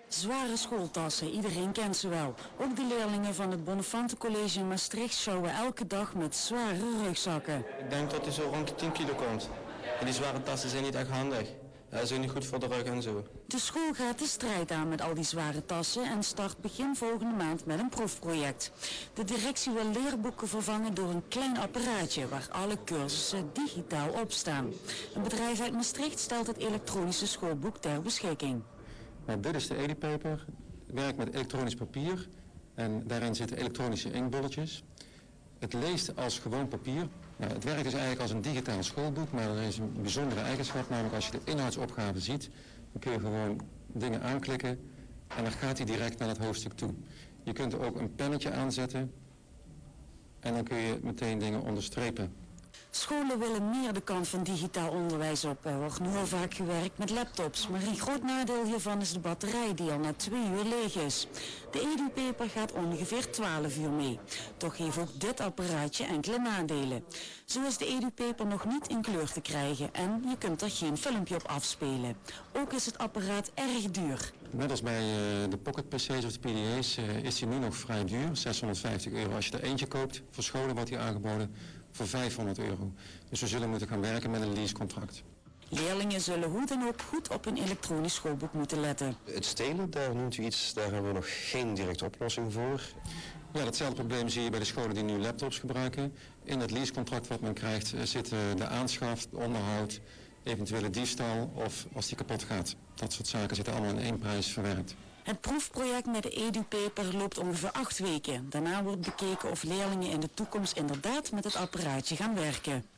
Zware schooltassen, iedereen kent ze wel. Ook de leerlingen van het Bonnefante College in Maastricht sjouwen elke dag met zware rugzakken. Ik denk dat hij zo rond de 10 kilo komt. En die zware tassen zijn niet echt handig. Dat is ook niet goed voor de rug en zo. De school gaat de strijd aan met al die zware tassen en start begin volgende maand met een proefproject. De directie wil leerboeken vervangen door een klein apparaatje waar alle cursussen digitaal op staan. Een bedrijf uit Maastricht stelt het elektronische schoolboek ter beschikking. Nou, dit is de EduPaper. Het werkt met elektronisch papier en daarin zitten elektronische inkbolletjes. Het leest als gewoon papier. Nou, het werkt dus eigenlijk als een digitaal schoolboek, maar er is een bijzondere eigenschap, namelijk als je de inhoudsopgave ziet, dan kun je gewoon dingen aanklikken en dan gaat hij direct naar het hoofdstuk toe. Je kunt er ook een pennetje aanzetten en dan kun je meteen dingen onderstrepen. Scholen willen meer de kant van digitaal onderwijs op. Er wordt nu al vaak gewerkt met laptops, maar een groot nadeel hiervan is de batterij die al na 2 uur leeg is. De EduPaper gaat ongeveer 12 uur mee. Toch heeft ook dit apparaatje enkele nadelen. Zo is de EduPaper nog niet in kleur te krijgen en je kunt er geen filmpje op afspelen. Ook is het apparaat erg duur. Net als bij de Pocket PC's of de PDA's is die nu nog vrij duur, €650. Als je er eentje koopt, voor scholen wordt die aangeboden voor €500. Dus we zullen moeten gaan werken met een leasecontract. Leerlingen zullen hoe dan ook goed op hun elektronisch schoolboek moeten letten. Het stelen, daar noemt u iets, daar hebben we nog geen directe oplossing voor. Ja, datzelfde probleem zie je bij de scholen die nu laptops gebruiken. In het leasecontract wat men krijgt zit de aanschaf, onderhoud, eventuele diefstal of als die kapot gaat. Dat soort zaken zitten allemaal in één prijs verwerkt. Het proefproject met de EduPaper loopt ongeveer 8 weken. Daarna wordt bekeken of leerlingen in de toekomst inderdaad met het apparaatje gaan werken.